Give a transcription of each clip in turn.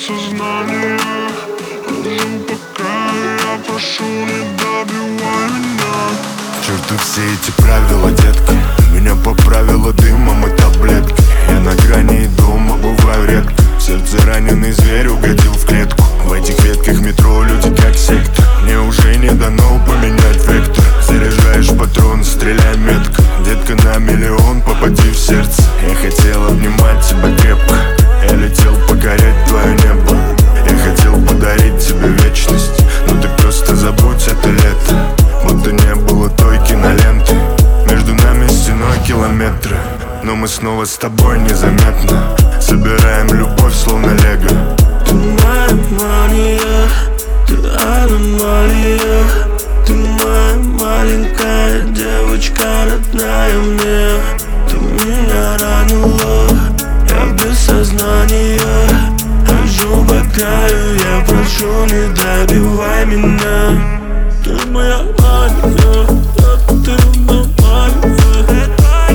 сознание. Жил пока я прошу, не добивай меня. К черту все эти правила, детка. Меня поправила дымом и таблетки. Я на грани и дома бываю редко. В сердце раненый зверь угодил в клетку. В этих ветках метро люди как секта. Мне уже не дано поменять вектор. Заряжаешь патрон, стреляй метко. Детка на миллион, попади в сердце. Я хотел обнимать тебя крепко. Я летел покорять твое небо. Я хотел подарить тебе вечность, но ты просто забудь это лето. Будто не было той киноленты. Между нами стеной километры, но мы снова с тобой незаметно собираем любовь, словно лего. Ты моя мания, ты аномалия. Ты моя маленькая девочка, родная мне. Ты меня ранила, я без сознания. Хожу по краю, я прошу, не добивай меня. Ты моя мания, ты моя мания.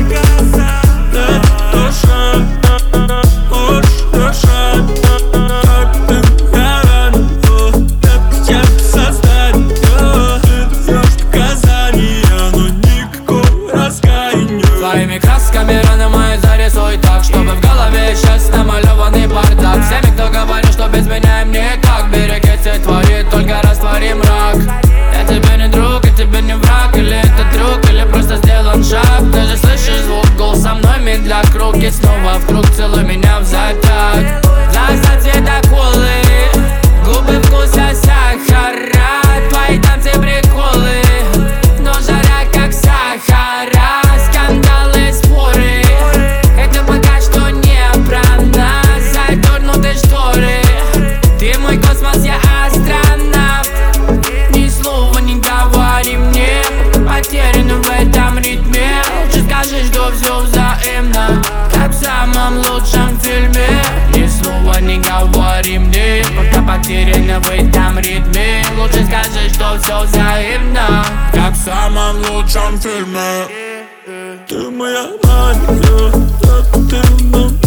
Душа, хочешь душа. Ты меня ранила, я без сознания. Ты даешь показания, но никакого раскаяния. Твоими красками раны мои зарисуй так, чтобы в голове сейчас намалеванный бардак. Всеми, кто говорит, что без меня им никак. Береги все твои, только раствори мрак. Я тебе не друг, я тебе не враг. Или это трюк, или просто сделан шаг. Ты же слышишь звук, гол со мной медля. Круг и снова в круг, целуй меня в затяг. Глаза цвета колы, губы вкуса сахара. Твои танцы приколы, но жаря как сахара. Скандалы, споры, это пока что не про нас. Задернуты шторы, ты мой космос, я астронавт. Ни слова не говори мне, потерян в этом ритме. Лучше скажи, что все взаимно, как в самом лучшем фильме. Ни слова не говори мне, пока потерян в этом ритме. Лучше скажи, что все взаимно, как в самом лучшем фильме. Ты моя мания, ты моя